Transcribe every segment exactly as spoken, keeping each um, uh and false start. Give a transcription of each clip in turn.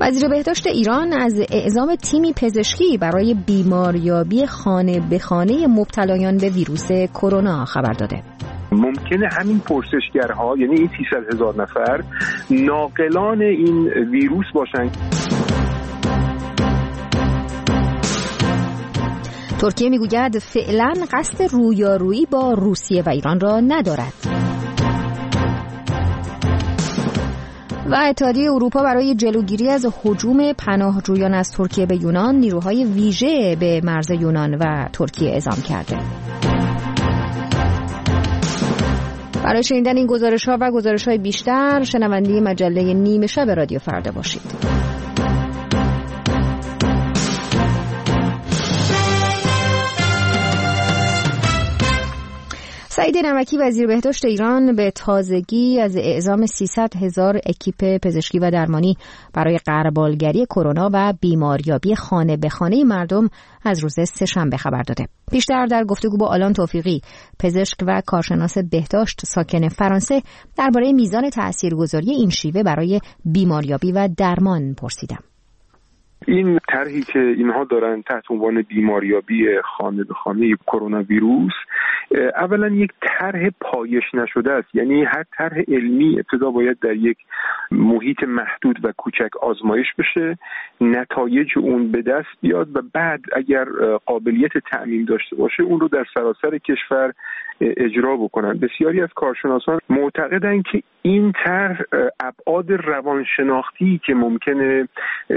وزیر بهداشت ایران از اعزام تیمی پزشکی برای بیماریابی خانه به خانه مبتلایان به ویروس کرونا خبر داده. ممکنه همین پرسشگرها، یعنی این سیصد هزار نفر، ناقلان این ویروس باشن. ترکیه میگوید فعلا قصد رویارویی با روسیه و ایران را ندارد. و اتحادیه اروپا برای جلوگیری از هجوم پناهجویان از ترکیه به یونان نیروهای ویژه به مرز یونان و ترکیه اعزام کرده. برای شنیدن این گزارش‌ها و گزارش‌های بیشتر شنونده مجله نیمه شب رادیو فردا باشید. سعید نمکی وزیر بهداشت ایران به تازگی از اعزام سیصد هزار اکیپ پزشکی و درمانی برای غربالگری کرونا و بیماریابی خانه به خانه مردم از روز سه‌شنبه خبر داده. بیشتر در گفتگو با آلان توفیقی، پزشک و کارشناس بهداشت ساکن فرانسه، درباره میزان تاثیرگذاری این شیوه برای بیماریابی و درمان پرسیدم. این طرحی که اینها دارن تحت عنوان بیماریابی خانه به خانه کرونا ویروس، اولا یک طرح پایش نشده است. یعنی هر طرح علمی ابتدا باید در یک محیط محدود و کوچک آزمایش بشه، نتایج اون به دست بیاد و بعد اگر قابلیت تعمیم داشته باشه اون رو در سراسر کشور اجرا بکنن. بسیاری از کارشناسان معتقدند که این طرح ابعاد روانشناختی که ممکنه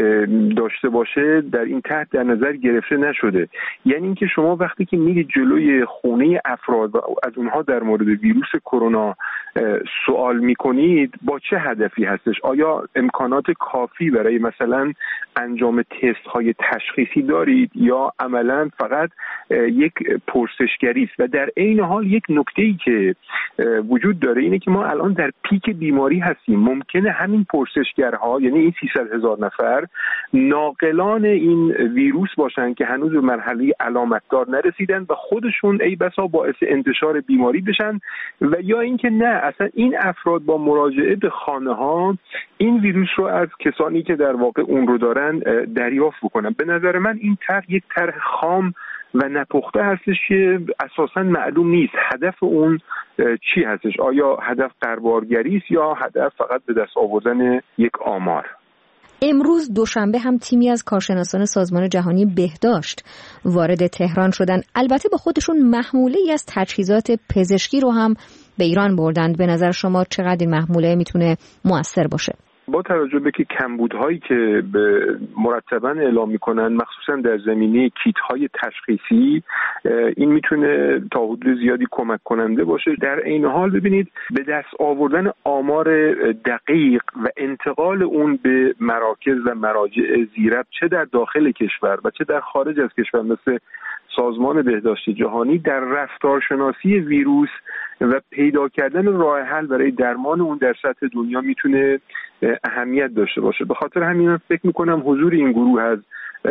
داشته باشه در این طرح در نظر گرفته نشده. یعنی اینکه شما وقتی که میرید جلوی خونه افراد و از اونها در مورد ویروس کرونا سوال میکنید، با چه هدفی هستش؟ آیا امکانات کافی برای مثلا انجام تست های تشخیصی دارید یا عملا فقط یک پرسشگری است؟ و در عین حال یک نکته‌ای که وجود داره اینه که ما الان در پیک بیماری هستیم. ممکنه همین پرسشگرها، یعنی این سیصد هزار نفر، ناقلان این ویروس باشن که هنوز به مرحله علامتدار نرسیدن و خودشون ای بسا باعث انتشار بیماری بشن، و یا اینکه نه، اصلا این افراد با مراجعه به خانه ها این ویروس رو از کسانی که در واقع اون رو دارن دریافت بکنن. به نظر من این طرح یک طرح خام و نپخته هستش که اساساً معلوم نیست هدف اون چی هستش. آیا هدف غربالگری است یا هدف فقط به دست آوردن یک آمار؟ امروز دوشنبه هم تیمی از کارشناسان سازمان جهانی بهداشت وارد تهران شدن. البته با خودشون محموله‌ای از تجهیزات پزشکی رو هم به ایران بردند. به نظر شما چقدر این محموله میتونه مؤثر باشه؟ با توجه به که کمبودهایی که مرتباً اعلام میکنن، مخصوصا در زمینه کیت‌های تشخیصی، این میتونه تا حدود زیادی کمک کننده باشه. در عین حال ببینید به دست آوردن آمار دقیق و انتقال اون به مراکز و مراجع زیربط، چه در داخل کشور و چه در خارج از کشور، مثل سازمان بهداشت جهانی، در رفتارشناسی ویروس و پیدا کردن راه حل برای درمان اون در سطح دنیا میتونه اهمیت داشته باشه. به خاطر همین فکر میکنم حضور این گروه از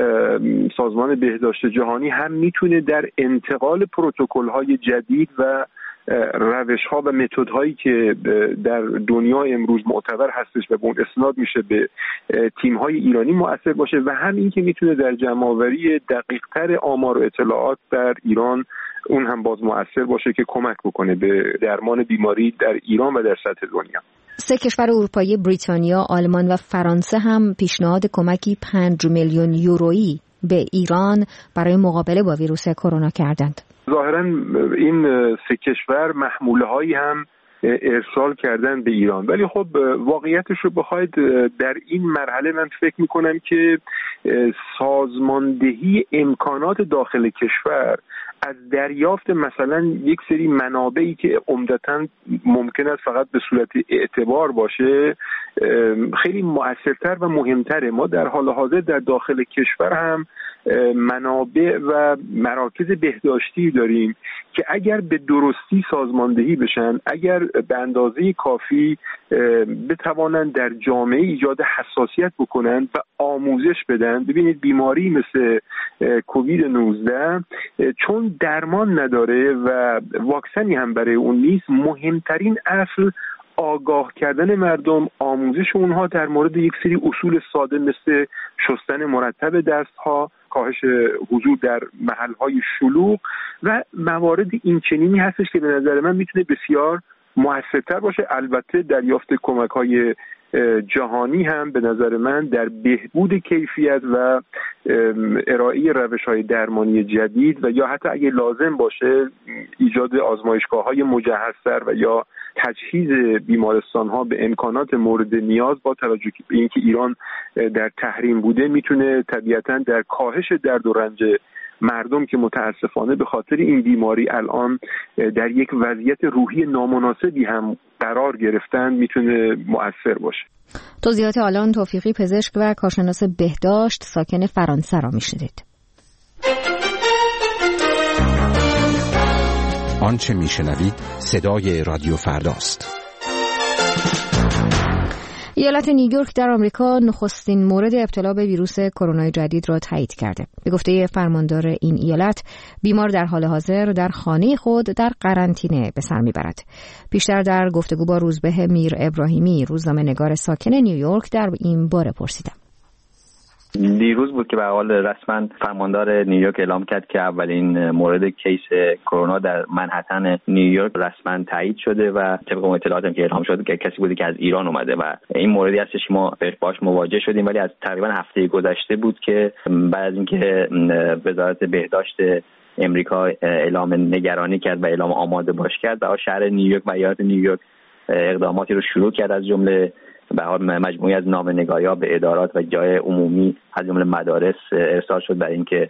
سازمان بهداشت جهانی هم میتونه در انتقال پروتکل‌های جدید و روش‌ها و متدهایی که در دنیا امروز معتبر هستش و به اون اسناد میشه به تیم‌های ایرانی مؤثر باشه، و هم این که میتونه در جمع‌آوری دقیق‌تر آمار و اطلاعات در ایران اون هم باز مؤثر باشه که کمک بکنه به درمان بیماری در ایران و در سطح دنیا. سه کشور اروپایی، بریتانیا، آلمان و فرانسه هم پیشنهاد کمکی پنج میلیون یورویی به ایران برای مقابله با ویروس کرونا کردند. ظاهراً این سه کشور محموله هایی هم ارسال کردن به ایران، ولی خب واقعیتش رو بخواید در این مرحله من فکر میکنم که سازماندهی امکانات داخل کشور از دریافت مثلا یک سری منابعی که عمدتاً ممکن است فقط به صورت اعتبار باشه خیلی مؤثرتر و مهمتره. ما در حال حاضر در داخل کشور هم منابع و مراکز بهداشتی داریم که اگر به درستی سازماندهی بشن، اگر به اندازه کافی بتوانند در جامعه ایجاد حساسیت بکنن و آموزش بدن. ببینید بیماری مثل کووید نوزده چون درمان نداره و واکسنی هم برای اون نیست، مهمترین اصل آگاه کردن مردم، آموزش اونها در مورد یک سری اصول ساده مثل شستن مرتب دستها، کاهش حضور در محل‌های شلوغ و موارد اینچنینی هستش که به نظر من میتونه بسیار موثرتر باشه. البته دریافت کمک‌های جهانی هم به نظر من در بهبود کیفیت و ارائه روش‌های درمانی جدید و یا حتی اگه لازم باشه ایجاد آزمایشگاه‌های مجهزتر و یا تجهیز بیمارستان‌ها به امکانات مورد نیاز با توجه به اینکه ایران در تحریم بوده میتونه طبیعتاً در کاهش درد و رنج مردم که متاسفانه به خاطر این بیماری الان در یک وضعیت روحی نامناسبی هم قرار گرفتن میتونه مؤثر باشه. توضیحات آلان توفیقی، پزشک و کارشناس بهداشت ساکن فرانسه را میشنیدید. آنچه میشنوید صدای رادیو فرداست. ایالت نیویورک در آمریکا نخستین مورد ابتلا به ویروس کرونا جدید را تایید کرده. به گفته فرماندار این ایالت، بیمار در حال حاضر در خانه خود در قرنطینه به سر میبرد. بیشتر در گفتگو با روزبه میر ابراهیمی، روزنامه‌نگار ساکن نیویورک، در این باره پرسیدم. دیروز بود که به حال رسما فرماندار نیویورک اعلام کرد که اولین مورد کیس کرونا در منهتن نیویورک رسما تایید شده و طبق اطلاعاتی که اعلام شد که کسی بودی که از ایران اومده و این موردی هستش که ما باهاش مواجه شدیم، ولی از تقریبا هفته گذشته بود که بعد از اینکه وزارت بهداشت امریکا اعلام نگرانی کرد و اعلام آماده باش کرد و شهر نیویورک و ایالت نیویورک اقداماتی رو شروع کرد، از جمله به حال مجموعی از نامه‌نگاری‌ها به ادارات و جای عمومی از جمله مدارس ارسال شد برای اینکه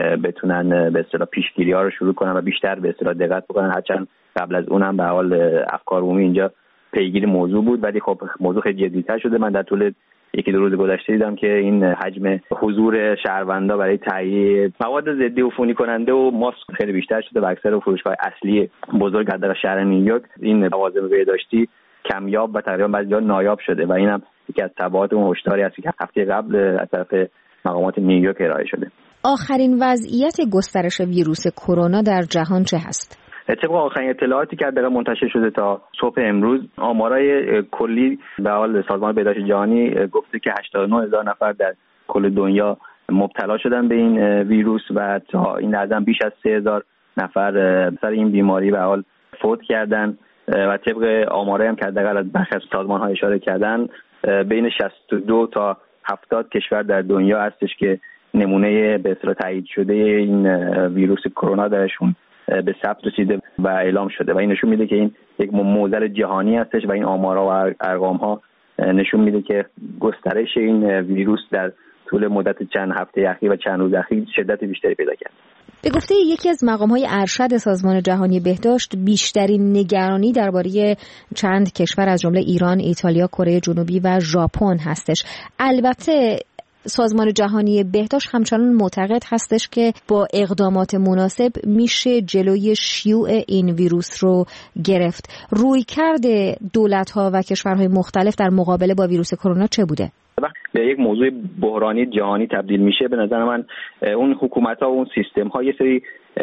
بتونن به اصطلاح پیشگیری‌ها رو شروع کنن و بیشتر به اصطلاح دقت بکنن. هرچند قبل از اونم به حال افکار عمومی اینجا پیگیر موضوع بود، ولی خب موضوع خیلی جدی‌تر شده. من در طول یکی دو روز گذشته دیدم که این حجم حضور شهروندا برای تهیه مواد ضد عفونی کننده و ماسک خیلی بیشتر شده و اکثر فروشگاه اصلی بزرگ در شهر نیویورک این لوازم بهداشتی کمیاب و تقریبا بعضی جا نایاب شده و اینم یکی از تبعات اون هشداری است که هفته قبل از طرف مقامات نیویورک ارائه شده. آخرین وضعیت گسترش ویروس کرونا در جهان چه هست؟ طبق آخرین اطلاعاتی که در منتشر شده تا صبح امروز، آمارای کلی به حال سازمان بهداشت جهانی گفته که هشتاد و نه هزار نفر در کل دنیا مبتلا شدن به این ویروس و تا این لحظه بیش از سه هزار نفر سر این بیماری به حال فوت کردن و طبق آمارایی هم که حداقل از برخی از سازمان‌ها اشاره کردن بین شصت و دو تا هفتاد کشور در دنیا هستش که نمونه به اصطلاح تایید شده این ویروس کرونا درشون به ثبت رسیده و اعلام شده و این نشون میده که این یک معضل جهانی هستش و این آمارها و ارقام‌ها نشون میده که گسترش این ویروس در طول مدت چند هفته اخیر و چند روز اخیر شدت بیشتری پیدا کرد. به گفته یکی از مقام‌های ارشد سازمان جهانی بهداشت، بیشترین نگرانی درباره چند کشور از جمله ایران، ایتالیا، کره جنوبی و ژاپن هستش. البته سازمان جهانی بهداشت همچنان معتقد هستش که با اقدامات مناسب میشه جلوی شیوع این ویروس رو گرفت. رویکرد دولت‌ها و کشورهای مختلف در مقابله با ویروس کرونا چه بوده؟ به یک موضوع بحرانی جهانی تبدیل میشه، به نظر من اون حکومت‌ها و اون سیستم‌ها یه سری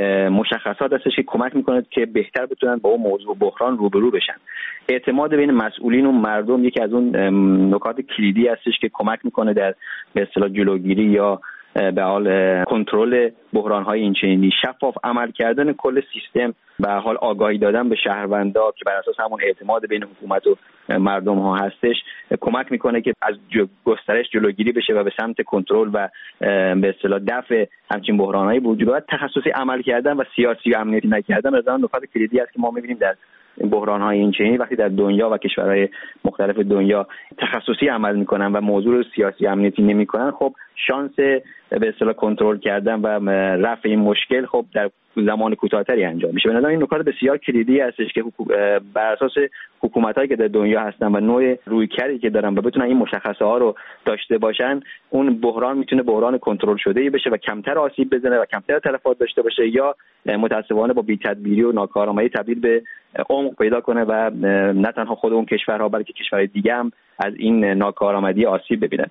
مشخصات هستش که کمک میکنه که بهتر بتونن با اون موضوع بحران روبرو بشن. اعتماد بین مسئولین و مردم یکی از اون نکات کلیدی هستش که کمک میکنه در به اصطلاح جلوگیری یا به حال کنترل بحران‌های اینچنینی. شفاف عمل کردن کل سیستم، به حال آگاهی دادن به شهروندا که بر اساس همون اعتماد بین حکومت و مردم ها هستش کمک میکنه که از گسترش جلوگیری بشه و به سمت کنترل و به اصطلاح دفع همچین بحران‌های وجود دارد. تخصصی عمل کردن و سیاسی و امنیتی نکردن از اون نکات کلیدی است که ما می‌بینیم در بحران‌های اینچنینی وقتی در دنیا و کشورهای مختلف دنیا تخصصی عمل میکنن و موضوع رو سیاسی امنیتی نمیکنن، خب شانس به اصطلاح کنترل کردن و رفع این مشکل خب در زمان کوتاه‌تری انجام میشه. به نظر این نکات بسیار کلیدی هستش که بر اساس حکومتایی که در دنیا هستن و نوع رویکردی که دارن و بتونن این مشخصه ها رو داشته باشن، اون بحران میتونه بحران کنترل شده‌ای بشه و کمتر آسیب بزنه و کمتر تلفات داشته باشه یا متأسفانه با بی‌تدبیری و ناکارآمدی تبدیل به عمق پیدا کنه و نه تنها خود اون کشورها بلکه کشورهای دیگه هم از این ناکارآمدی آسیب ببینن.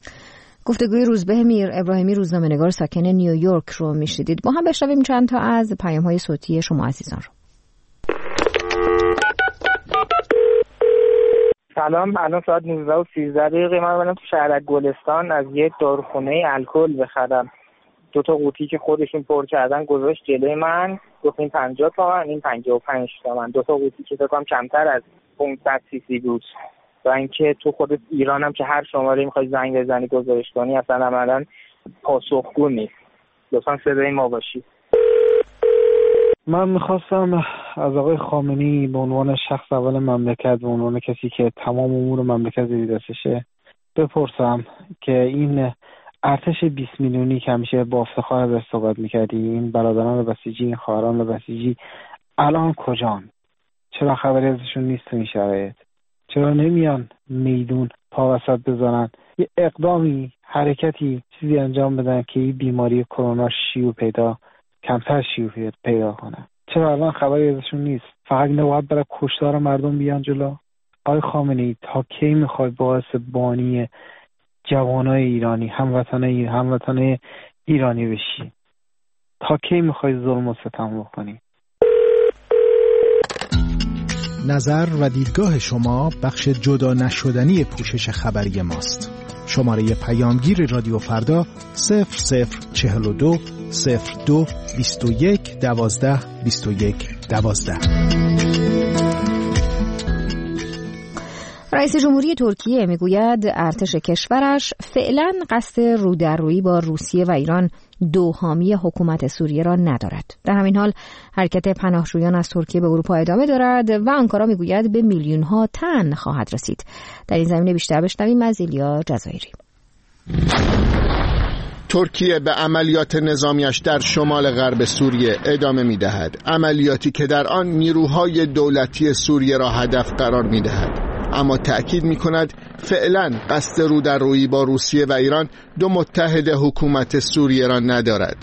گفتگوی روزبه میر ابراهیمی، روزنامه‌نگار ساکن نیویورک رو میشنیدید. با هم بشنویم چند تا از پیام‌های صوتی شما عزیزان رو. سلام، الان ساعت نوزده و سیزده دقیقه. من اومدم تو شهر گلستان از یه داروخونه الکل بخرم. دو تا قوطی که خودشون پر کردن گذاشت جلوی من، گفت این پنجاه تومن، این پنجاه و پنج تومن. دو تا قوطی که فکر کنم کمتر از پانصد سی سی بود. و اینکه تو خود ایران هم که هر شماره میخوای زنگ بزنی گزارش کنی اصلا عملاً پاسخگو نیست. لطفاً صدای ما باشی. من میخواستم از آقای خامنه‌ای به عنوان شخص اول مملکت، به عنوان کسی که تمام امور مملکت زیر دستشه، بپرسم که این ارتش بیست میلیونی که همیشه با افتخار ازش صحبت میکردی، این برادران بسیجی، این خواهران بسیجی الان کجان؟ چرا خبری ازشون نیست تو این شرایط؟ چرا نمیان میدون پا وسط بزنن، یه اقدامی، حرکتی، چیزی انجام بدن که این بیماری کرونا شیوع پیدا کمتر شیوع پیدا کنه؟ چرا الان خبری ازشون نیست؟ فقط اینا باید برای کشتار مردم بیان جلو؟ آقای خامنه‌ای تا کی میخوای باعث بانی جوانای ایرانی، هموطنای هموطنای ایرانی بشی؟ تا کی میخوای ظلم و ستم بکنی؟ نظر و دیدگاه شما بخش جدا نشدنی پوشش خبری ماست. شماره پیامگیر رادیو فردا صفر صفر چهل و دو صفر دو بیست و یک دوازده بیست و یک دوازده. رئیس جمهوری ترکیه میگوید ارتش کشورش فعلا قصد رودررویی با روسیه و ایران دو حامی حکومت سوریه را ندارد. در همین حال حرکت پناهجویان از ترکیه به اروپا ادامه دارد و آنکارا میگوید به میلیون ها تن خواهد رسید. در این زمینه بیشتر بشنویم از ایلیا جزایری. ترکیه به عملیات نظامیش در شمال غرب سوریه ادامه می‌دهد. عملیاتی که در آن نیروهای دولتی سوریه را هدف قرار می‌دهد. اما تأکید می‌کند فعلا قصد رودررویی با روسیه و ایران، دو متحد حکومت سوریه را ندارد.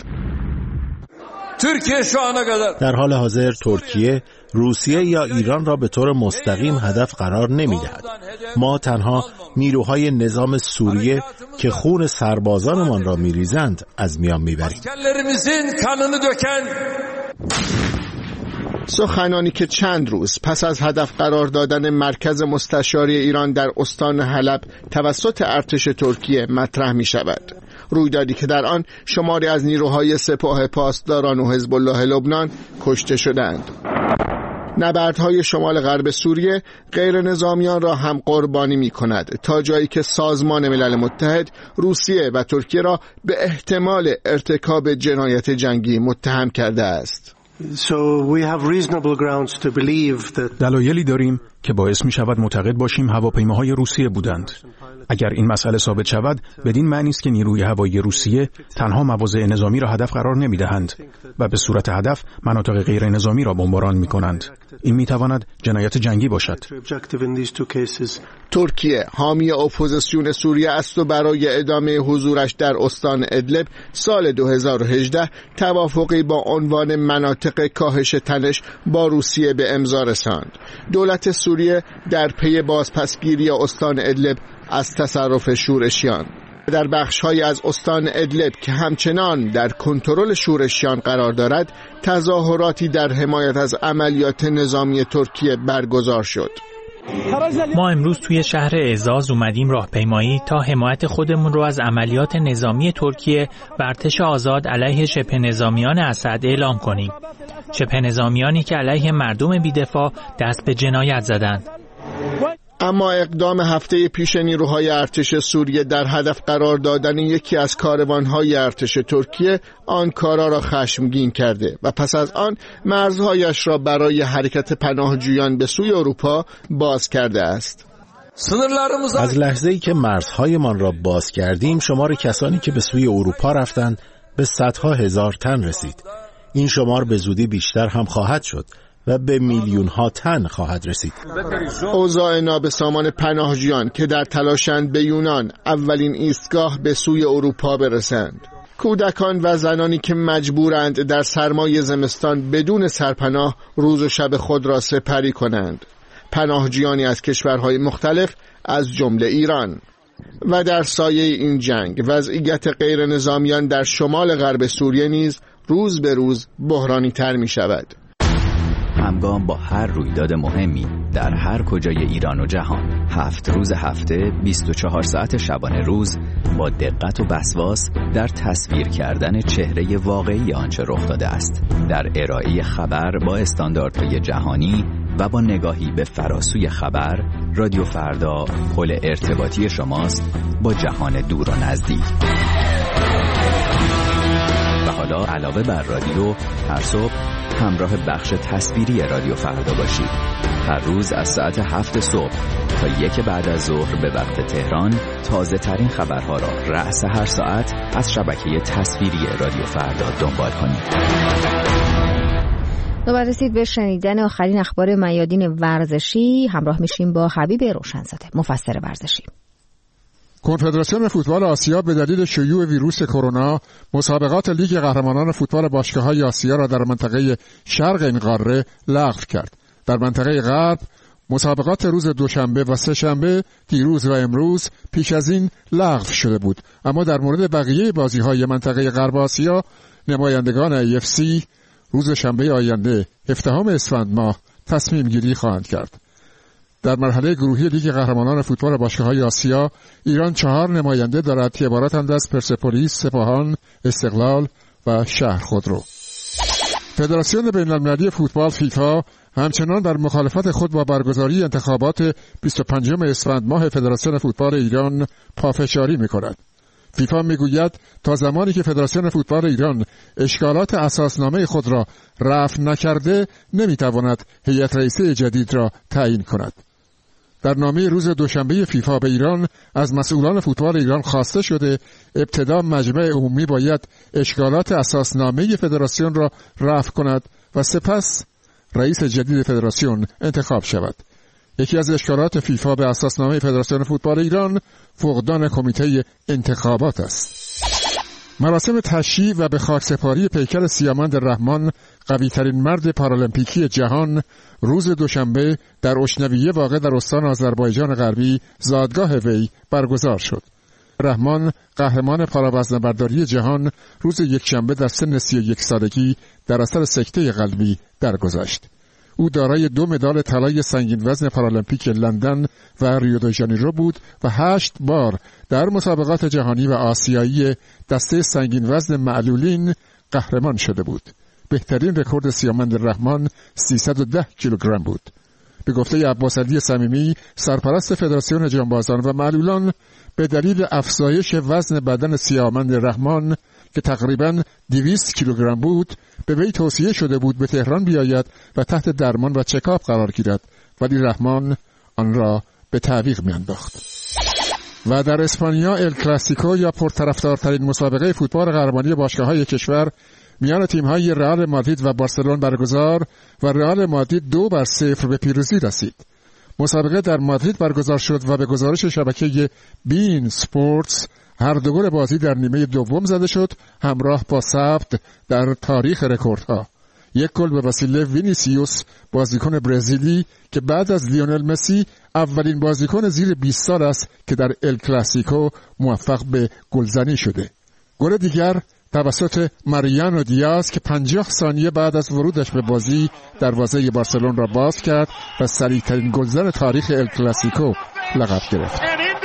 در حال حاضر ترکیه روسیه یا ایران را به طور مستقیم هدف قرار نمی‌دهد. ما تنها نیروهای نظام سوریه که خون سربازانمان را می‌ریزند از میان می‌بریم. سخنانی که چند روز پس از هدف قرار دادن مرکز مستشاری ایران در استان حلب توسط ارتش ترکیه مطرح می شود. رویدادی که در آن شماری از نیروهای سپاه پاسداران و حزب الله لبنان کشته شدند. نبردهای شمال غرب سوریه غیر نظامیان را هم قربانی می کند، تا جایی که سازمان ملل متحد روسیه و ترکیه را به احتمال ارتکاب جنایت جنگی متهم کرده است. دلایلی داریم که باعث می شود معتقد باشیم هواپیماهای روسیه بودند. اگر این مسئله ثابت شود، بدین معنی است که نیروی هوایی روسیه تنها مواضع نظامی را هدف قرار نمی دهند و به صورت هدف مناطق غیر نظامی را بمباران می کنند. این می تواند جنایت جنگی باشد. ترکیه حامی اپوزیسیون سوریه است و برای ادامه حضورش در استان ادلب سال دو هزار و هجده توافقی با عنوان مناطق کاهش تنش با روسیه به امضا رساند. دولت سوریه در پی بازپسگیری استان ادلب از تصرف شورشیان در بخش‌های از استان ادلب که همچنان در کنترل شورشیان قرار دارد، تظاهراتی در حمایت از عملیات نظامی ترکیه برگزار شد. ما امروز توی شهر اعزاز اومدیم راهپیمایی تا حمایت خودمون رو از عملیات نظامی ترکیه و ارتش آزاد علیه شبه نظامیان اسد اعلام کنیم. شبه نظامیانی که علیه مردم بی‌دفاع دست به جنایت زدند. اما اقدام هفته پیش نیروهای ارتش سوریه در هدف قرار دادن یکی از کاروانهای ارتش ترکیه آنکارا را خشمگین کرده و پس از آن مرزهایش را برای حرکت پناهجویان به سوی اروپا باز کرده است. از لحظه‌ای که مرزهایمان را باز کردیم، شمار کسانی که به سوی اروپا رفتند به صدها هزار تن رسید. این شمار به زودی بیشتر هم خواهد شد و به میلیون ها تن خواهد رسید. اوضاع نابسامان پناهجویان که در تلاشند به یونان اولین ایستگاه به سوی اروپا برسند. کودکان و زنانی که مجبورند در سرمای زمستان بدون سرپناه روز و شب خود را سپری کنند. پناهجویانی از کشورهای مختلف از جمله ایران. و در سایه این جنگ وضعیت غیر نظامیان در شمال غرب سوریه نیز روز به روز بحرانی تر می شود. همگام با هر رویداد مهمی در هر کجای ایران و جهان. هفت روز هفته، بیست و چهار ساعت شبانه روز، با دقت و وسواس در تصویر کردن چهره واقعی آنچه رخ داده است، در ارائه خبر با استانداردهای جهانی و با نگاهی به فراسوی خبر. رادیو فردا پل ارتباطی شماست با جهان دور و نزدیک. و حالا علاوه بر رادیو، هر صبح همراه بخش تصویری رادیو فردا باشید. هر روز از ساعت هفت صبح تا یک بعد از ظهر به وقت تهران تازه ترین خبرها را رأس هر ساعت از شبکه تصویری رادیو فردا دنبال کنید. نوبت رسید به شنیدن آخرین اخبار میادین ورزشی. همراه میشیم با حبیب روشنزاده، مفسر ورزشی. کنفدراسیون فوتبال آسیا به دلیل شیوع ویروس کرونا مسابقات لیگ قهرمانان فوتبال باشگاه‌های آسیا را در منطقه شرق این قاره لغو کرد. در منطقه غرب مسابقات روز دوشنبه و سه‌شنبه دیروز و امروز پیش از این لغو شده بود، اما در مورد بقیه بازی‌های منطقه غرب آسیا نمایندگان ای اف سی روز شنبه آینده هفدهم اسفند ماه تصمیم گیری خواهند کرد. در مرحله گروهی لیگ قهرمانان فوتبال باشگاه‌های آسیا ایران چهار نماینده دارد که عبارتند از پرسپولیس، سپاهان، استقلال و شهر خودرو. فدراسیون بین‌المللی فوتبال فیفا همچنان بر مخالفت خود با برگزاری انتخابات بیست و پنجم اسفند ماه فدراسیون فوتبال ایران پافشاری می‌کند. فیفا میگوید تا زمانی که فدراسیون فوتبال ایران اشکالات اساسنامه خود را رفع نکرده نمی‌تواند هیئت رئیسه جدید را تعیین کند. در نامه روز دوشنبه فیفا به ایران از مسئولان فوتبال ایران خواسته شده ابتدا مجمع عمومی باید اشکالات اساسنامه فدراسیون را رفع کند و سپس رئیس جدید فدراسیون انتخاب شود. یکی از اشکالات فیفا به اساسنامه فدراسیون فوتبال ایران فقدان کمیته انتخابات است. مراسم تشییع و به خاکسپاری پیکر سیامند رحمان، قوی‌ترین مرد پارالمپیکی جهان، روز دوشنبه در اشنویه واقع در استان آذربایجان غربی زادگاه وی برگزار شد. رحمان، قهرمان پاراوزنه‌برداری جهان، روز یکشنبه در سن سی و یک سالگی در اثر سکته قلبی درگذشت. او دارای دو مدال طلای سنگین وزن پارالمپیک لندن و ریو دی ژانیرو بود و هشت بار در مسابقات جهانی و آسیایی دسته سنگین وزن معلولین قهرمان شده بود. بهترین رکورد سیامند رحمان سیصد و ده کیلوگرم بود. به گفته عباس علی صمیمی، سرپرست فدراسیون جانبازان و معلولان، به دلیل افزایش وزن بدن سیامند رحمان که تقریباً دویست کیلوگرم بود، به وی توصیه شده بود به تهران بیاید و تحت درمان و چکاپ قرار گیرد، ولی رحمان آن را به تعویق میانداخت. و در اسپانیا ال کلاسیکو یا پرطرفدارترین مسابقه فوتبال قهرمانی باشگاه‌های کشور میان تیم‌های رئال مادرید و بارسلون برگزار و رئال مادرید دو بر صفر به پیروزی رسید. مسابقه در مادرید برگزار شد و به گزارش شبکه بین سپورتس هر دو گل بازی در نیمه دوم زده شد، همراه با ثبت در تاریخ رکوردها. یک گل به وسیله وینیسیوس، بازیکن برزیلی که بعد از لیونل مسی اولین بازیکن زیر بیست سال است که در ال کلاسیکو موفق به گلزنی شده. گل دیگر توسط ماریانو دیاز که پنجاه ثانیه بعد از ورودش به بازی دروازه بارسلون را باز کرد و سریع‌ترین گلزن تاریخ ال کلاسیکو لقب گرفت.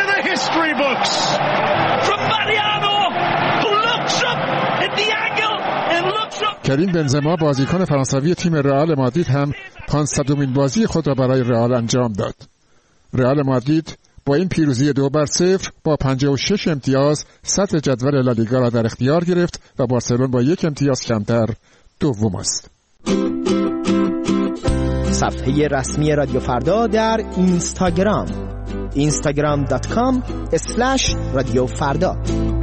کریم بنزما، بازیکن فرانسوی تیم رئال مادرید، هم پانصدمین بازی خود را برای رئال انجام داد. رئال مادرید با این پیروزی دو بر صفر با پنجاه و شش امتیاز صدر جدول لالیگا را در اختیار گرفت و بارسلون با یک امتیاز کمتر دوم است. صفحه رسمی رادیو فردا در اینستاگرام اینستاگرام دات کام اسلش رادیو فردا.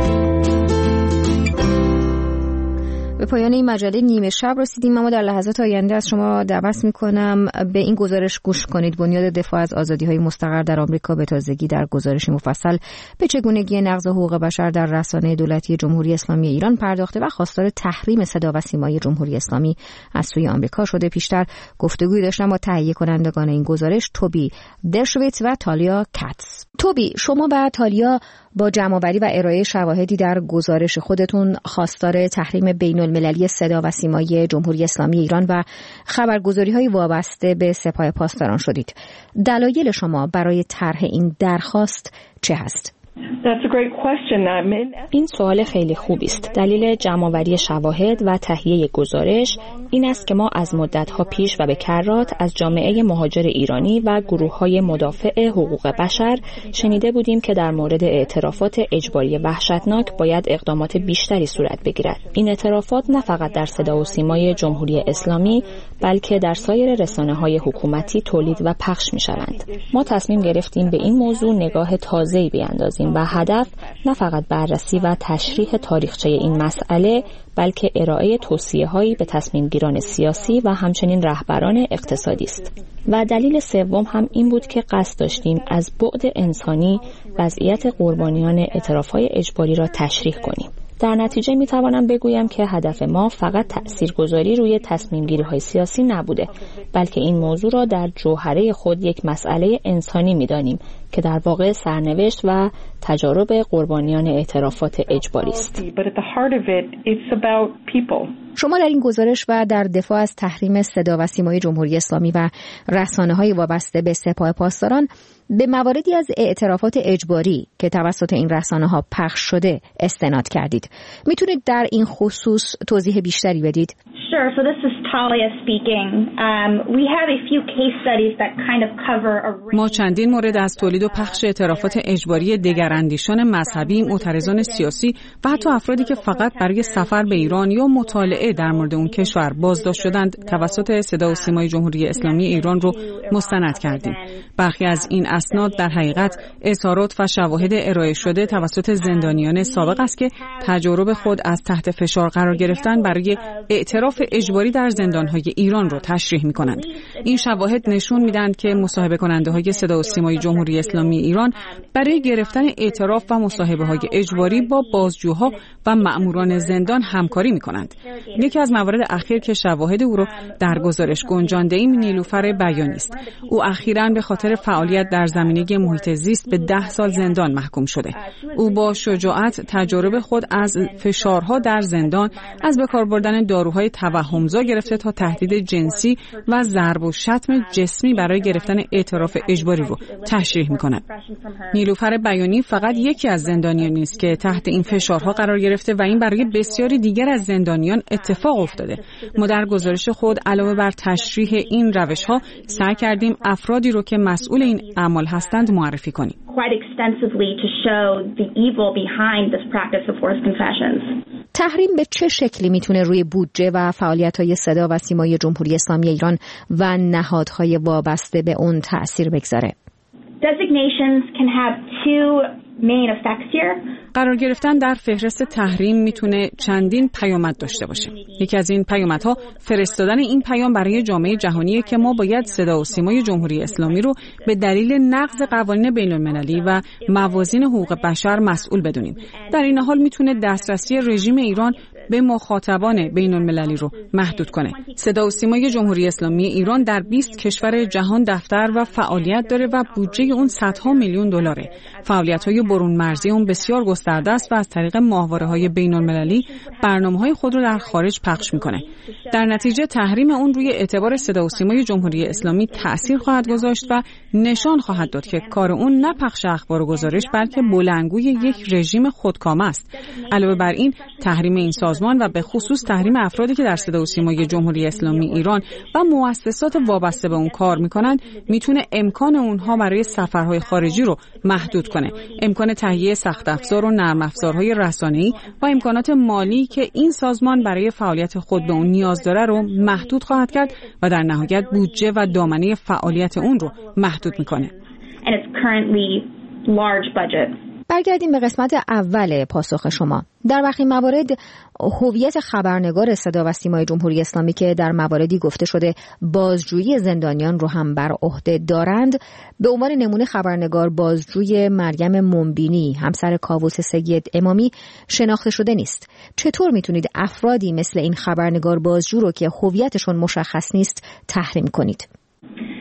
به پایان این مجله نیمه شب رسیدیم، اما در لحظات آینده از شما دعوت می‌کنم به این گزارش گوش کنید. بنیاد دفاع از آزادی‌های مستقر در آمریکا به تازگی در گزارشی مفصل به چگونگی نقض حقوق بشر در رسانه دولتی جمهوری اسلامی ایران پرداخته و خواستار تحریم صدا و سیمای جمهوری اسلامی از سوی آمریکا شده. پیشتر گفتگوی داشتم با تهیه کنندگان این گزارش، توبی درشویتز و تالیا کاتس. توبی، شما و تالیا با جمع‌آوری و ارائه شواهدی در گزارش خودتون خواستار تحریم بین‌المللی صدا و سیمای جمهوری اسلامی ایران و خبرگزاری‌های وابسته به سپاه پاسداران شدید. دلایل شما برای طرح این درخواست چه هست؟ این سوال خیلی خوبی است. دلیل جمع‌آوری شواهد و تهیه گزارش این است که ما از مدت‌ها پیش و به کرات از جامعه مهاجر ایرانی و گروه‌های مدافع حقوق بشر شنیده بودیم که در مورد اعترافات اجباری وحشتناک باید اقدامات بیشتری صورت بگیرد. این اعترافات نه فقط در صدا و سیمای جمهوری اسلامی بلکه در سایر رسانه‌های حکومتی تولید و پخش می‌شوند. ما تصمیم گرفتیم به این موضوع نگاه تازه‌ای بیاندازیم و هدف نه فقط بررسی و تشریح تاریخچه این مسئله بلکه ارائه توصیه‌هایی به تصمیمگیران سیاسی و همچنین رهبران اقتصادی است. و دلیل سوم هم این بود که قصد داشتیم از بعد انسانی وضعیت قربانیان اعتراف‌های اجباری را تشریح کنیم. در نتیجه می توانم بگویم که هدف ما فقط تأثیرگذاری روی تصمیم‌گیری‌های سیاسی نبوده بلکه این موضوع را در جوهره خود یک مسئله انسانی می‌دانیم که در واقع سرنوشت و تجارب قربانیان اعترافات اجباری است. شما در این گزارش و در دفاع از تحریم صدا و سیمای جمهوری اسلامی و رسانه‌های وابسته به سپاه پاسداران به مواردی از اعترافات اجباری که توسط این رسانه‌ها پخش شده استناد کردید. میتونید در این خصوص توضیح بیشتری بدید؟ Sure. So this is Talia speaking. Um, we have a few case studies that kind of cover a... ما چندین مورد از تولید و پخش اعترافات اجباری دگراندیشان مذهبی، معترضان سیاسی و حتی افرادی که فقط برای سفر به ایران یا مطالعه در مورد اون کشور بازداشت شدند توسط صدا و سیمای جمهوری اسلامی ایران رو مستند کردیم. برخی از این اسناد در حقیقت اظهارات و شواهد ارائه شده توسط زندانیان سابق است که تجارب خود از تحت فشار قرار گرفتن برای اعتراف اجباری در زندان‌های ایران رو تشریح می‌کنند. این شواهد نشون میدن که مصاحبه کننده‌های صدا و سیمای جمهوری اسلامی ایران برای گرفتن اعتراف و مصاحبه‌های اجباری با بازجوها و مأموران زندان همکاری می‌کنند. یکی از موارد اخیر که شواهد او رو در گزارش گنجانده‌ایم نیلوفر بیانی است. او اخیراً به خاطر فعالیت در زمینه محیط زیست به ده سال زندان محکوم شده. او با شجاعت تجارب خود از فشارها در زندان، از به کار بردن داروهای توهمزا گرفته تا تهدید جنسی و ضرب و شتم جسمی برای گرفتن اعتراف اجباری رو تشریح می‌کند. نیلوفر بیانی فقط یکی از زندانیانی است که تحت این فشارها قرار گرفته و این برای بسیاری دیگر از زندانیان اتفاق افتاده. ما در گزارش خود علاوه بر تشریح این روش‌ها سعی کردیم افرادی رو که مسئول این اعمال هستند معرفی کنیم. تحریم به چه شکلی میتونه روی بودجه و فعالیت‌های صدا و سیمای جمهوری اسلامی ایران و نهادهای وابسته به اون تأثیر بگذاره؟ Designations can have two main effects here. قرار گرفتن در فهرست تحریم میتونه چندین پیامد داشته باشه. یکی از این پیامدها فرستادن این پیام برای جامعه جهانیه که ما باید صدا و سیمای جمهوری اسلامی رو به دلیل نقض قوانین بین‌المللی و موازین حقوق بشر مسئول بدونیم. در این حال میتونه دسترسی رژیم ایران به مخاطبان بین‌المللی رو محدود کنه. صدا و سیمای جمهوری اسلامی ایران در بیست کشور جهان دفتر و فعالیت داره و بودجه اون صدها میلیون دلاره. فعالیت‌های برون مرزی اون بسیار گسترده است و از طریق ماهواره‌های بین‌المللی برنامه‌های خود رو در خارج پخش می‌کنه. در نتیجه تحریم اون روی اعتبار صدا و سیمای جمهوری اسلامی تأثیر خواهد گذاشت و نشان خواهد داد که کار اون نه پخش اخبار و گزارش بلکه بلندگوی یک رژیم خودکامه است. علاوه بر این تحریم این سازمان و به خصوص تحریم افرادی که در صدا و سیمای جمهوری اسلامی ایران و مؤسسات وابسته به اون کار میکنن میتونه امکان اونها برای سفرهای خارجی رو محدود کنه. امکان تهیه سخت افزار و نرم افزارهای رسانه‌ای و امکانات مالی که این سازمان برای فعالیت خود به اون نیاز داره رو محدود خواهد کرد و در نهایت بودجه و دامنه فعالیت اون رو محدود میکنه. برگردیم به قسمت اول پاسخ شما. در برخی موارد هویت خبرنگار صدا و سیمای جمهوری اسلامی که در مواردی گفته شده بازجویی زندانیان رو هم بر عهده دارند، به عنوان نمونه خبرنگار بازجوی مریم منبینی همسر کاووس سید امامی شناخته شده نیست. چطور میتونید افرادی مثل این خبرنگار بازجو رو که هویتشون مشخص نیست تحریم کنید؟ Sure.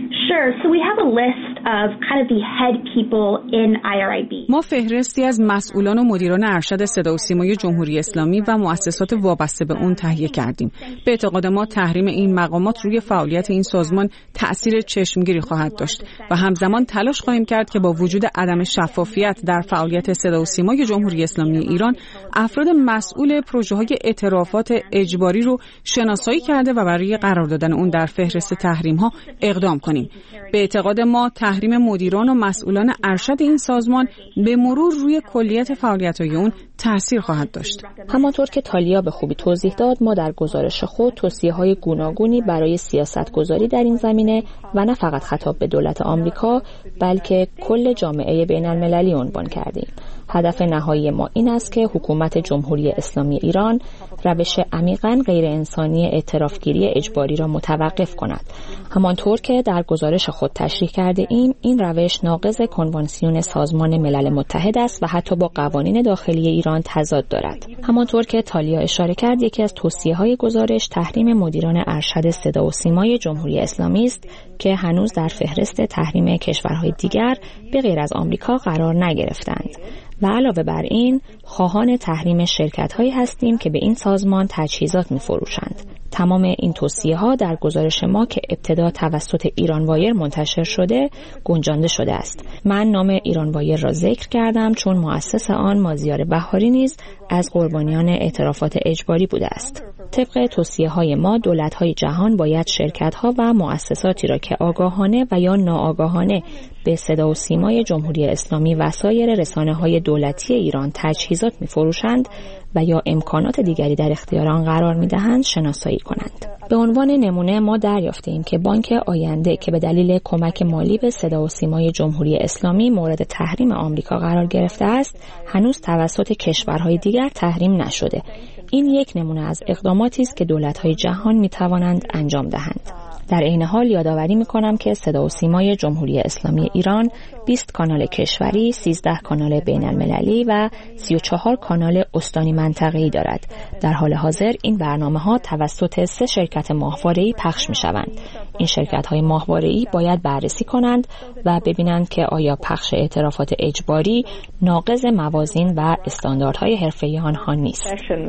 Sure. So we have a list of kind of the head people in I R I B. ما فهرستی از مسئولان و مدیران ارشد صدا و سیمای جمهوری اسلامی و مؤسسات وابسته به اون تهیه کردیم. به اعتقاد ما تحریم این مقامات روی فعالیت این سازمان تأثیر چشمگیری خواهد داشت و همزمان تلاش خواهیم کرد که با وجود عدم شفافیت در فعالیت صدا و سیمای جمهوری اسلامی ایران، افراد مسئول پروژه‌های اعترافات اجباری رو شناسایی کرده و برای قرار دادن اون در فهرست تحریم‌ها اقدام کنیم. به اعتقاد ما تحریم مدیران و مسئولان ارشد این سازمان به مرور روی کلیت فعالیت‌های اون تأثیر خواهد داشت. همانطور که تالیا به خوبی توضیح داد، ما در گزارش خود توصیه‌های گوناگونی برای سیاست‌گذاری در این زمینه و نه فقط خطاب به دولت آمریکا بلکه کل جامعه بین‌المللی عنوان کردیم. هدف نهایی ما این است که حکومت جمهوری اسلامی ایران روش عمیقاً غیر انسانی اعترافگیری اجباری را متوقف کند. همانطور که در گزارش خود تشریح کرده ایم، این روش ناقض کنوانسیون سازمان ملل متحد است و حتی با قوانین داخلی ایران تضاد دارد. همانطور که تالیا اشاره کرد، یکی از توصیه‌های گزارش تحریم مدیران ارشد صدا و سیمای جمهوری اسلامی است که هنوز در فهرست تحریم کشورهای دیگر به غیر از آمریکا قرار نگرفتند. و علاوه بر این، خواهان تحریم شرکت‌هایی هستیم که به این سازمان تجهیزات می‌فروشند. تمام این توصیه‌ها در گزارش ما که ابتدا توسط ایران وایر منتشر شده گنجانده شده است. من نام ایران وایر را ذکر کردم چون مؤسس آن مازیار بهاری نیز از قربانیان اعترافات اجباری بوده است. طبق توصیه‌های ما، دولت‌های جهان باید شرکت‌ها و مؤسساتی را که آگاهانه و یا ناآگاهانه به صدا و سیمای جمهوری اسلامی و سایر رسانه‌های دولتی ایران تجهیزات می‌فروشند و یا امکانات دیگری در اختیار آن قرار می‌دهند شناسایی کنند. به عنوان نمونه ما دریافتیم که بانک آینده که به دلیل کمک مالی به صدا و سیمای جمهوری اسلامی مورد تحریم آمریکا قرار گرفته است، هنوز توسط کشورهای دیگر تحریم نشده. این یک نمونه از اقداماتی است که دولت‌های جهان می‌توانند انجام دهند. در عین حال یادآوری می‌کنم که صدا و سیمای جمهوری اسلامی ایران بیست کانال کشوری، سیزده کانال بین‌المللی و سی و چهار کانال استانی منطقه‌ای دارد. در حال حاضر این برنامه‌ها توسط سه شرکت ماهواره‌ای پخش می‌شوند. این شرکت‌های ماهواره‌ای باید بررسی کنند و ببینند که آیا پخش اعترافات اجباری ناقض موازین و استانداردهای حرفه‌ای آنها نیست.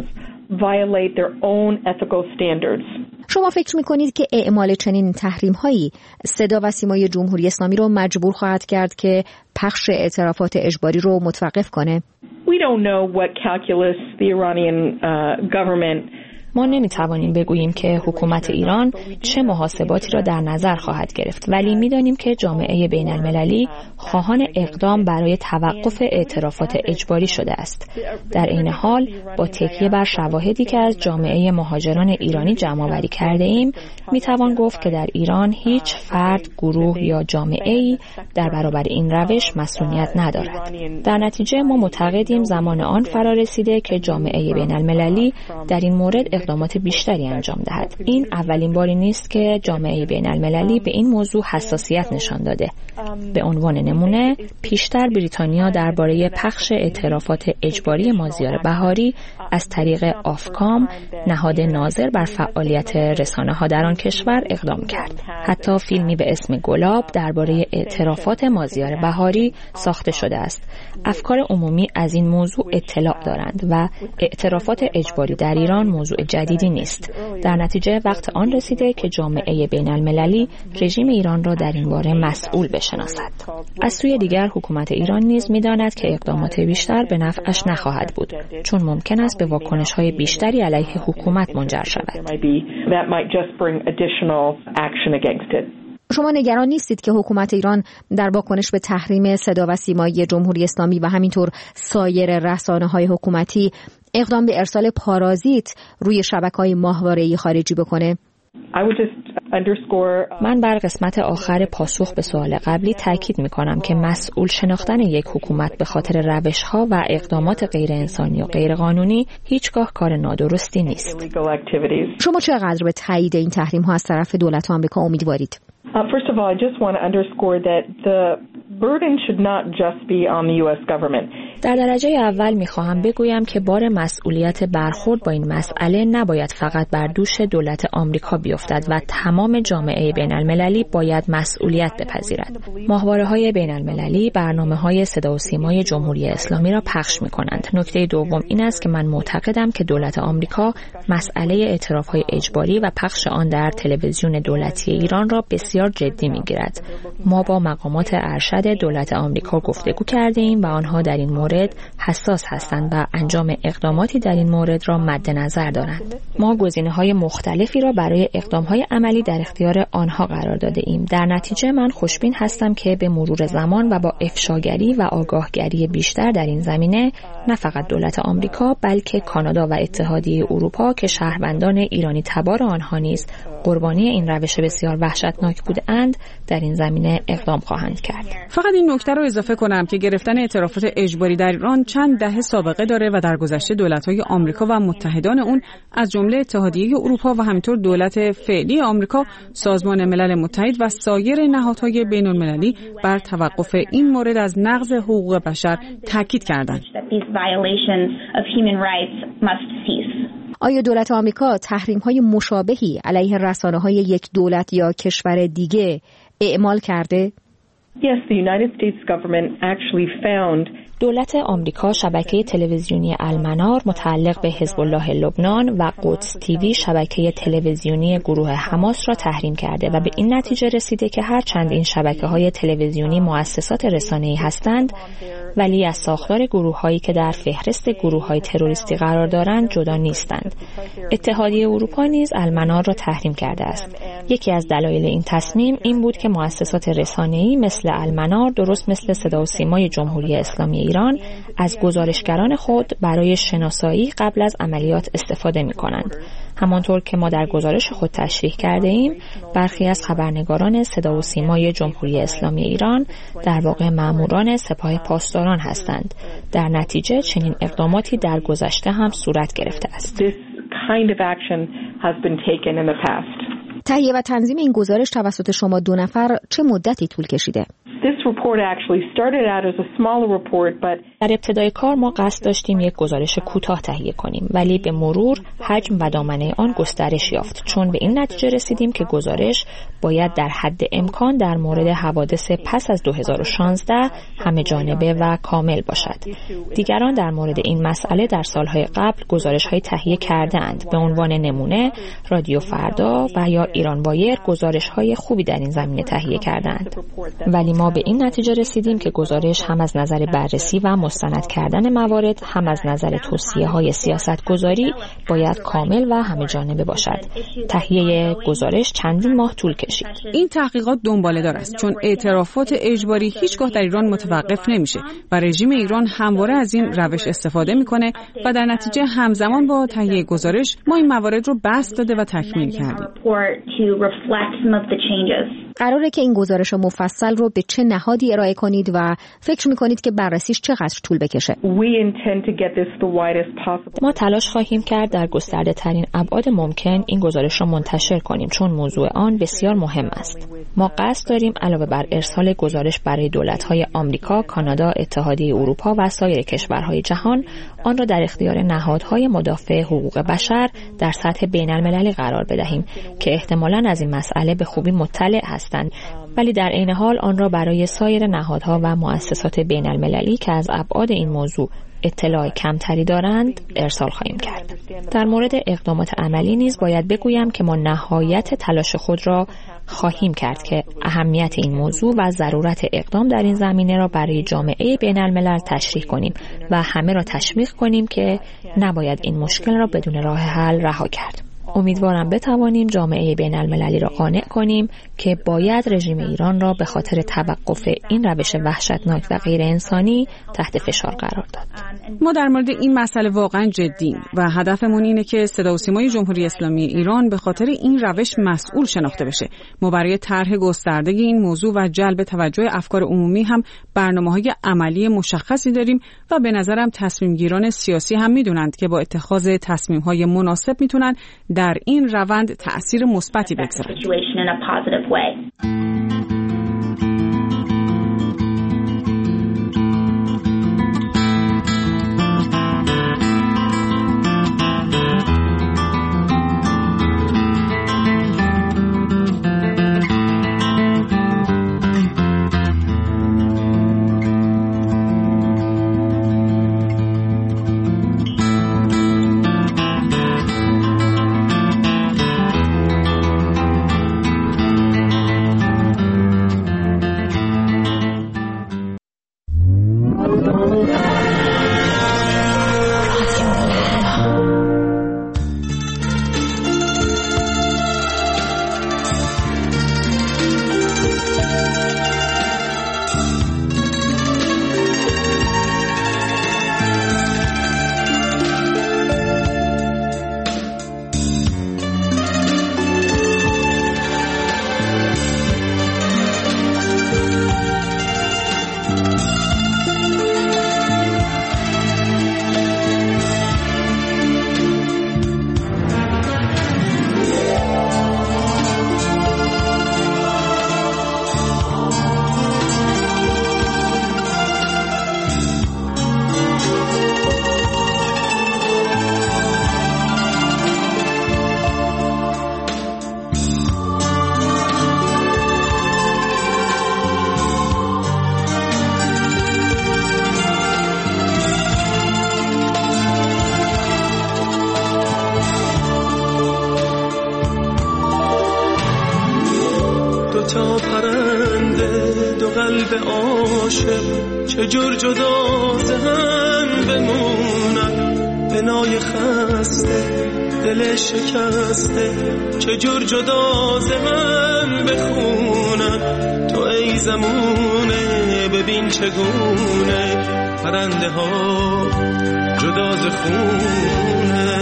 violate their own ethical standards. شما فکر می‌کنید که اعمال چنین تحریم‌هایی صدا و سیمای جمهوری اسلامی رو مجبور خواهد کرد که پخش اعترافات اجباری رو متوقف کنه؟ We don't know what calculus the Iranian uh, government ما نمیتوانیم بگوییم که حکومت ایران چه محاسباتی را در نظر خواهد گرفت، ولی میدانیم که جامعه بین المللی خواهان اقدام برای توقف اعترافات اجباری شده است. در این حال با تکیه بر شواهدی که از جامعه مهاجران ایرانی جمع آوری کرده ایم، میتوان گفت که در ایران هیچ فرد، گروه یا جامعه‌ای در برابر این روش مسئولیت ندارد. در نتیجه ما معتقدیم زمان آن فرا رسیده که جامعه بین المللی در این مورد اقدامات بیشتری انجام دهد. این اولین باری نیست که جامعه بین المللی به این موضوع حساسیت نشان داده. به عنوان نمونه، پیشتر بریتانیا درباره پخش اعترافات اجباری مازیار بهاری از طریق آفکام، نهاد ناظر بر فعالیت رسانه‌ها در آن کشور، اقدام کرد. حتی فیلمی به اسم گلاب درباره اعترافات مازیار بهاری ساخته شده است. افکار عمومی از این موضوع اطلاع دارند و اعترافات اجباری در ایران موضوع جدیدی نیست. در نتیجه وقت آن رسیده که جامعه بین المللی رژیم ایران را در این باره مسئول بشناسد. از سوی دیگر حکومت ایران نیز می‌داند که اقدامات بیشتر به نفعش نخواهد بود، چون ممکن است به واکنش‌های بیشتری علیه حکومت منجر شود. شما نگران نیستید که حکومت ایران در واکنش به تحریم صدا و سیمای جمهوری اسلامی و همینطور سایر رسانه‌های حکومتی اقدام به ارسال پارازیت روی شبکه‌های ماهواره‌ای خارجی بکنه؟ من بر قسمت آخر پاسخ به سوال قبلی تاکید می‌کنم که مسئول شناختن یک حکومت به خاطر روش‌ها و اقدامات غیر انسانی و غیر قانونی هیچگاه کار نادرستی نیست. شما چقدر به تایید این تحریم‌ها از طرف دولت آمریکا امیدوارید؟ Uh, first of all, I just want to underscore that the burden should not just be on the U S government. در درجه اول میخواهم بگویم که بار مسئولیت برخورد با این مسئله نباید فقط بر دوش دولت آمریکا بیفتد و تمام جامعه بین المللی باید مسئولیت بپذیرد. ماهواره‌های بین المللی برنامه‌های صدا و سیمای جمهوری اسلامی را پخش می‌کنند. نکته دوم این است که من معتقدم که دولت آمریکا مسئله اعتراف‌های اجباری و پخش آن در تلویزیون دولتی ایران را بسیار جدی می‌گیرد. ما با مقامات ارشد دولت آمریکا گفتگو کردیم و آنها در این مورد حساس هستند و انجام اقداماتی در این مورد را مد نظر دارند. ما گزینه‌های مختلفی را برای اقدام‌های عملی در اختیار آنها قرار داده ایم. در نتیجه من خوشبین هستم که به مرور زمان و با افشاگری و آگاهگری بیشتر در این زمینه نه فقط دولت آمریکا بلکه کانادا و اتحادیه اروپا که شهروندان ایرانی تبار آنها نیز قربانی این روش بسیار وحشتناک بودند در این زمینه اقدام خواهند کرد. فقط این نکته رو اضافه کنم که گرفتن اعترافات اجباری در ایران چند دهه سابقه داره و در گذشته دولت‌های آمریکا و متحدان اون از جمله اتحادیه اروپا و همینطور دولت فعلی آمریکا، سازمان ملل متحد و سایر نهادهای بین‌المللی بر توقف این مورد از نقض حقوق بشر تاکید کردند. آیا دولت آمریکا تحریم‌های مشابهی علیه رسانه‌های یک دولت یا کشور دیگه اعمال کرده؟ Yes, the United States government actually found دولت آمریکا شبکه تلویزیونی المنار متعلق به حزب الله لبنان و قدس تیوی شبکه تلویزیونی گروه حماس را تحریم کرده و به این نتیجه رسیده که هرچند این شبکه‌های تلویزیونی مؤسسات رسانه‌ای هستند ولی از ساختار گروه‌هایی که در فهرست گروه‌های تروریستی قرار دارند جدا نیستند. اتحادیه اروپا نیز المنار را تحریم کرده است. یکی از دلایل این تصمیم این بود که مؤسسات رسانه‌ای مثل المنار درست مثل صدا و سیمای جمهوری اسلامی ایران از گزارشگران خود برای شناسایی قبل از عملیات استفاده می‌کنند. همانطور که ما در گزارش خود تشریح کرده ایم، برخی از خبرنگاران صدا و سیمای جمهوری اسلامی ایران در واقع ماموران سپاه پاسداران هستند. در نتیجه چنین اقداماتی در گذشته هم صورت گرفته است. تهیه و تنظیم این گزارش توسط شما دو نفر چه مدتی طول کشیده؟ در ابتدای کار ما قصد داشتیم یک گزارش کوتاه تهیه کنیم ولی به مرور حجم و دامنه آن گسترش یافت چون به این نتیجه رسیدیم که گزارش باید در حد امکان در مورد حوادث پس از دو هزار و شانزده همه جانبه و کامل باشد. دیگران در مورد این مسئله در سالهای قبل گزارش‌های تهیه کرده‌اند. به عنوان نمونه رادیو فردا و یا ایران وایر گزارش‌های خوبی در این زمینه تهیه کردند. ولی ما به این نتیجه رسیدیم که گزارش هم از نظر بررسی و مستند کردن موارد هم از نظر توصیه‌های سیاستگذاری باید کامل و همه جانبه باشد. تهیه گزارش چندین ماه طول کشید. این تحقیقات دنباله‌دار است چون اعترافات اجباری هیچگاه در ایران متوقف نمیشه و رژیم ایران همواره از این روش استفاده میکنه و در نتیجه همزمان با تهیه گزارش ما این موارد رو بسط داده و تکمیل کردیم. قراره که این گزارش مفصل رو به چه نهادی ارائه کنید و فکر میکنید که بررسیش چقدر طول بکشه؟ ما تلاش خواهیم کرد در گسترده ترین ابعاد ممکن این گزارش را منتشر کنیم چون موضوع آن بسیار مهم است. ما قصد داریم علاوه بر ارسال گزارش برای دولت‌های آمریکا، کانادا، اتحادیه اروپا و سایر کشورهای جهان آن را در اختیار نهادهای مدافع حقوق بشر در سطح بین‌المللی قرار بدهیم که احتمالاً از این مسئله به خوبی مطلع هستند ولی در عین حال آن را برای سایر نهادها و مؤسسات بین‌المللی که از ابعاد این موضوع اطلاع کمتری دارند ارسال خواهیم کرد. در مورد اقدامات عملی نیز باید بگویم که ما نهایت تلاش خود را خواهیم کرد که اهمیت این موضوع و ضرورت اقدام در این زمینه را برای جامعه بین الملل تشریح کنیم و همه را تشویق کنیم که نباید این مشکل را بدون راه حل رها کرد. امیدوارم بتوانیم جامعه بین المللی را قانع کنیم که باید رژیم ایران را به خاطر توقف این روش وحشتناک و غیر انسانی تحت فشار قرار داد. ما در مورد این مسئله واقعا جدیم و هدفمون اینه که صدا و سیمای جمهوری اسلامی ایران به خاطر این روش مسئول شناخته بشه. ما برای طرح گسترده این موضوع و جلب توجه افکار عمومی هم برنامه‌های عملی مشخصی داریم و به نظرم تصمیمگیران سیاسی هم میدونند که با اتخاذ تصمیم‌های مناسب میتونن در این روند تأثیر مثبتی بگذارند. قلب عاشق چجور جدا ز هم بمونن، بنای خسته دل شکسته چجور جدا ز هم بخونن. تو ای زمونه ببین چگونه پرنده ها جدا ز خونه،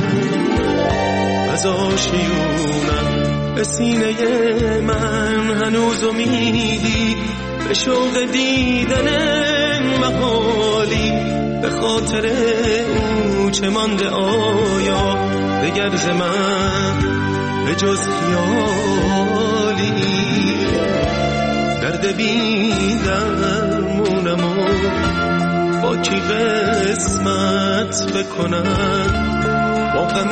از آشیونم به سینه من هنوز امیدی به شوق دیدن محالی، به خاطر او چه مانده آیا دگر ز من به جز خیالی. درد بی درمونم و با کی قسمت بکنم، با غم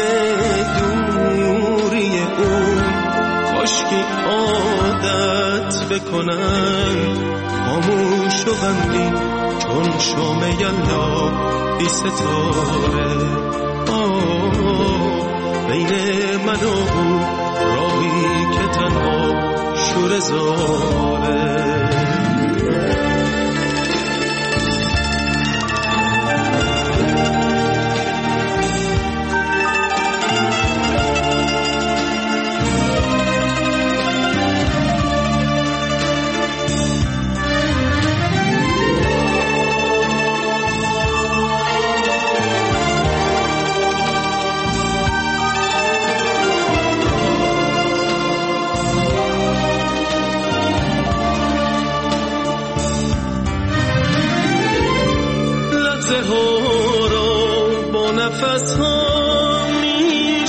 دوری او کاشکی عادت بکنم. خاموش و غمگین چون شام یلدا بی ستاره، آه بین من و او راهی که تنها شور زاره. نفس ها می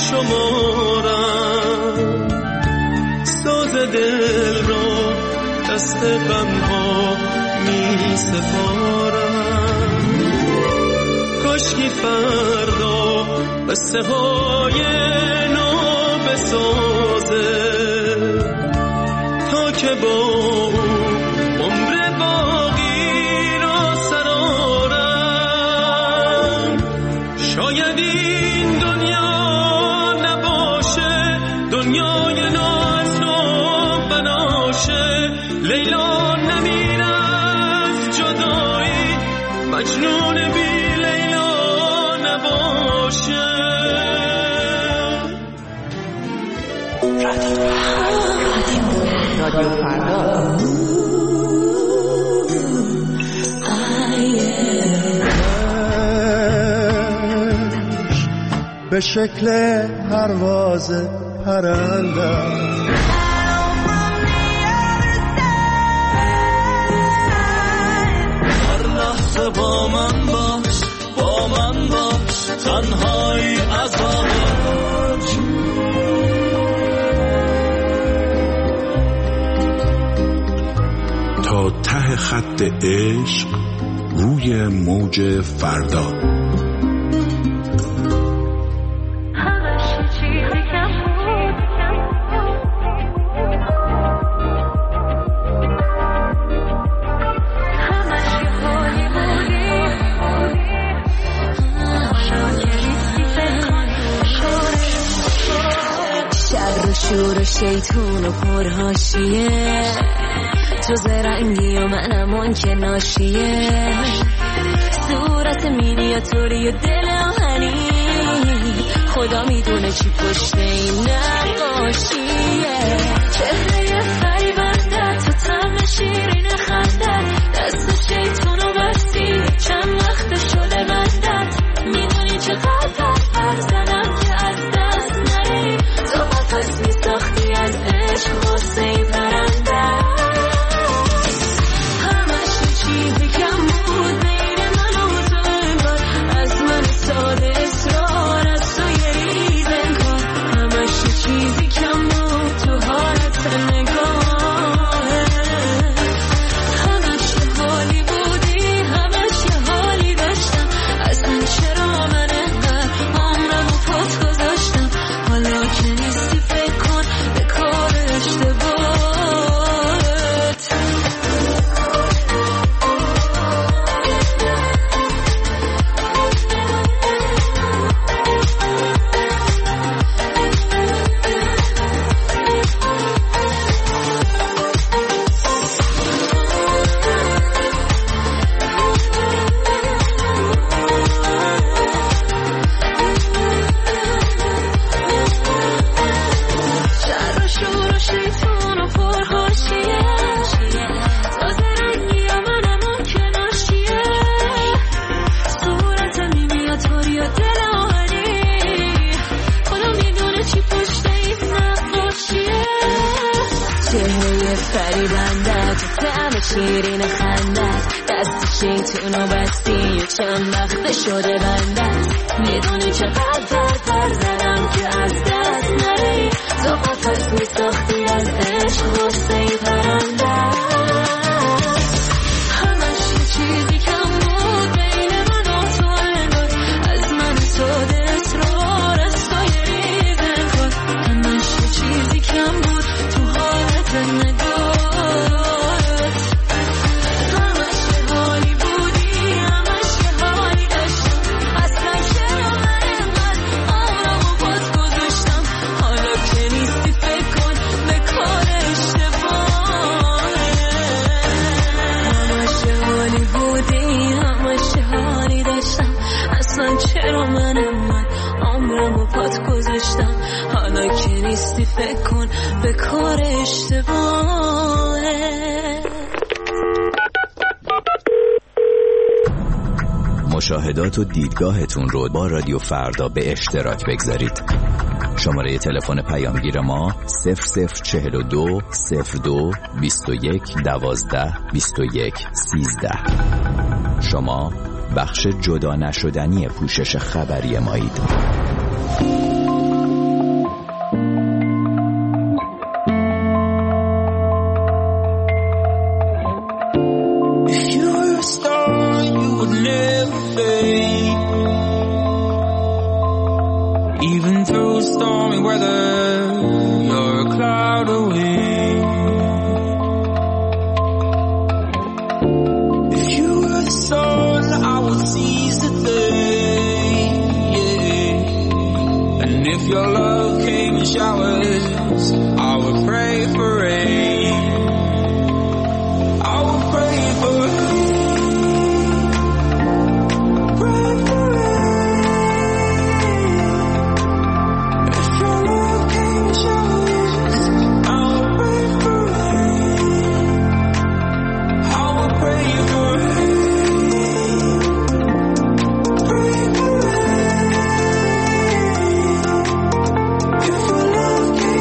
شمارم، ساز دل را دست غم ها می سپارم. کاشکی فردا قصه های نو بسازه تا که با عمر باقی را سرارم. شاید این دنیا نباشه دنیای ناز و بناشه، لیلا نمیرفت جدایی مجنون بی لیلا نباشه. رادیو فردا به شکل پرواز پرنده، هر لحظه با من باش با من باش تنهایی عذابش. تا ته خط عشق روی موج فردا. شور و شیطون و پرهاشیه، تو زرنگی و منم اون که ناشیه. صورت مینیاتوری و دل آهنی، خدا میدونه چی پشت این نقاشیه. چهره فریبنده تو طعم شیرین خندت، دست شیطون و بستی چند وقت شده بندت. میدونی چقدر حرف زدم که از دست نری، تو قفص می ساختی از عشق غصه ای پرنده. همش چیزی کم بود بین من و تو انگار، از من ساده اصرار از تو یه ریز انگار. همش چیزی کم بود تو حالت نگاه، همش شیرین خندت دست شیطونو بستی چند وقت شده بندت میدونی چقدر تر زدم که از دست نری تو قفص می ساختی از عشق واسه ای پرندت همش یه چیزی کم بود بین من و تو انگار از من تو دلت رو رستای ریز انگار همش یه چیزی کم بود تو حالت نگاه چرا منم من عمرمو پات گذاشتم حالا که نیستی فکر کن به کار اشتباهه. مشاهدات و دیدگاهتون رو با رادیو فردا به اشتراک بگذارید. شماره تلفن پیامگیر ما صفر صفر چهل و دو صفر دو بیست و یک دوازده بیست و یک سیزده. شما بخش جدا نشدنی پوشش خبری مایید. If your love came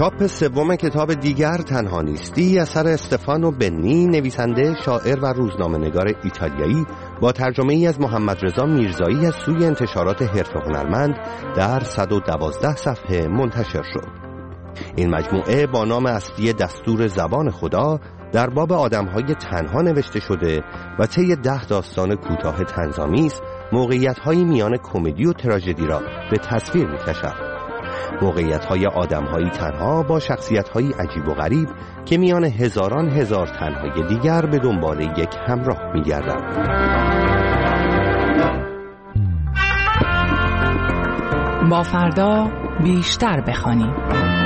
چاپ سوم کتاب دیگر تنها نیستی اثر استفانو بنی، نویسنده، شاعر و روزنامه‌نگار ایتالیایی، با ترجمه ای از محمد رضا میرزایی از سوی انتشارات حرف هنرمند در صد و دوازده صفحه منتشر شد. این مجموعه با نام اصلی دستور زبان خدا در باب آدم‌های تنها نوشته شده و طی ده داستان کوتاه طنزآمیز موقعیت‌های میان کمدی و تراژدی را به تصویر می‌کشد. موقعیت‌های آدم‌های تنها با شخصیت‌های عجیب و غریب که میان هزاران هزار تنهای دیگر به دنبال یک همراه می‌گردند. با فردا بیشتر بخوانیم.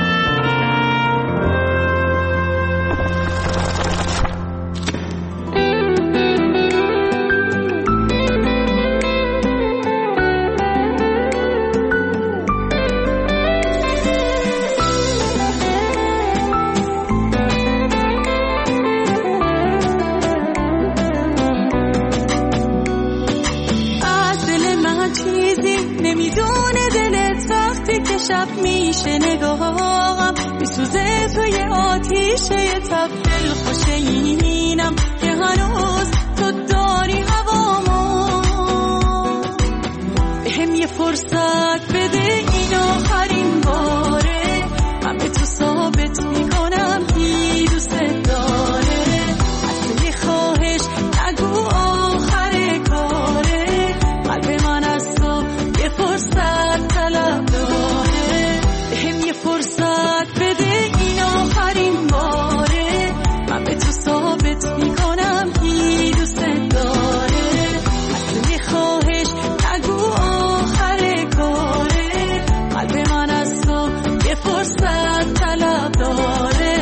شب میشه نگاهم میسوزه توی آتیشه تب دل خوشینم که هنوز تو داری هوامو بهم یه فرصت بده این آخرین باره من به تو ثابت میکنم کی دوست داره اصل یه خواهش نگو آخر کاره قلب من از تو یه فرصت طلب داره فرصت بده این آخرین باره من به تو ثابت میکنم کی دوست داره اصل یه خواهش نگو آخر کاره قلب من از تو یه فرصت طلب داره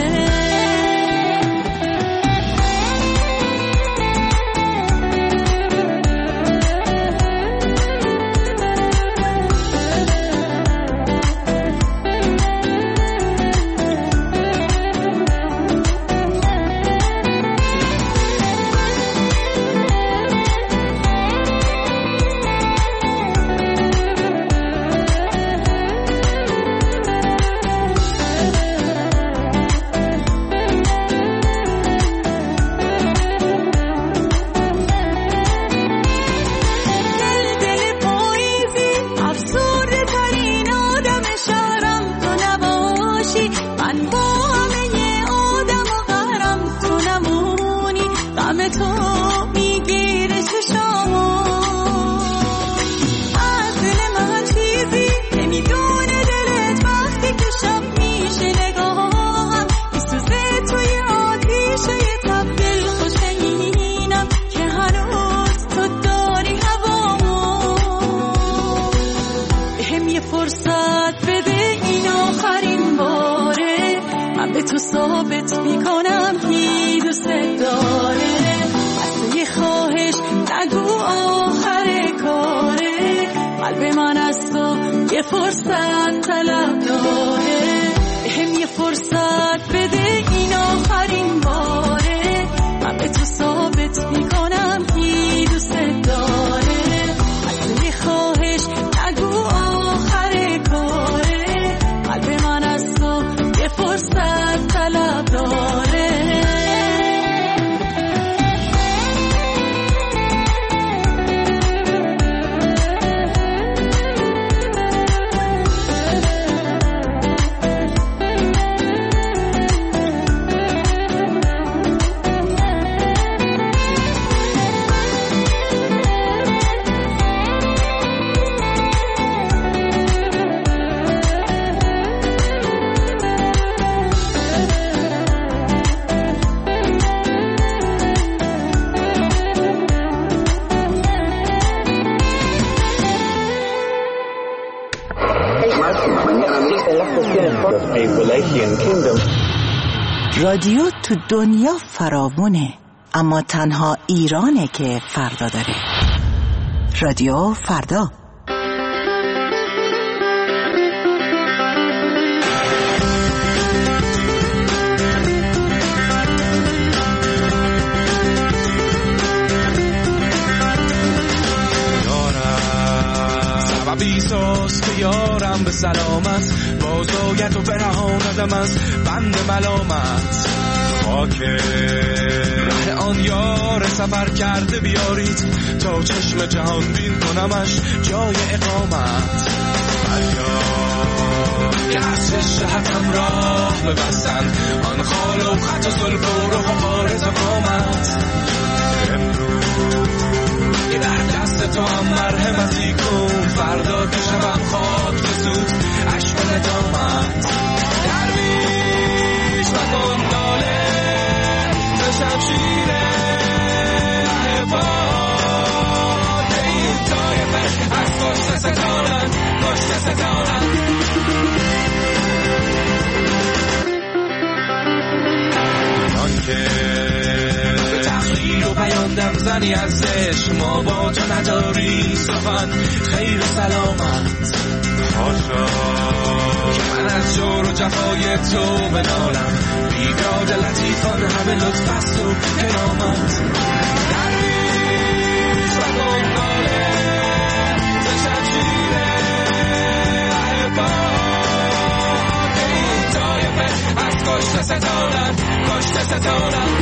تو ثابت میکنم کی دوست داره اصل یه خواهش نگو آخر کاره قلب من از تو یه فرصت طلب داره بهم یه فرصت بده این آخرین باره من به تو ثابت میکنم کی دوست داره اصل یه خواهش نگو آخر کاره قلب من از تو یه فرصت طلب داره رادیو تو دنیا فراوونه، اما تنها ایرانه که فردا داره. رادیو فردا. سببی ساز که یارم به سلامت با تقاضایت و برهاندم از بند ملامت. خاک ره آن یار سفر کرده بیارید تا چشم جهان بین کنمش جای اقامت. فریاد که از شهتم راه ببستن آن خال و خط و زلف و رخ و پاره تا قامت. امروز که در دست تو هم مرحمتی کن، فردا که شبم خاک بسود عشق و ندامت. درویش مکن ناله ز شمشیر عباد این طایفه از کشته ستانند کشته ستانند. آن که به تخلیل و بیاندم زنی از عشق ما با تو نداری سخن خیر و سلامت. خاشا که من از جور و جفای تو بنالم، بیداد لطیفان همه لطف است و کرامت. درویش و گنگاله ز شمشیر عباد این طایفه از کشته ستانند کشته ستانند.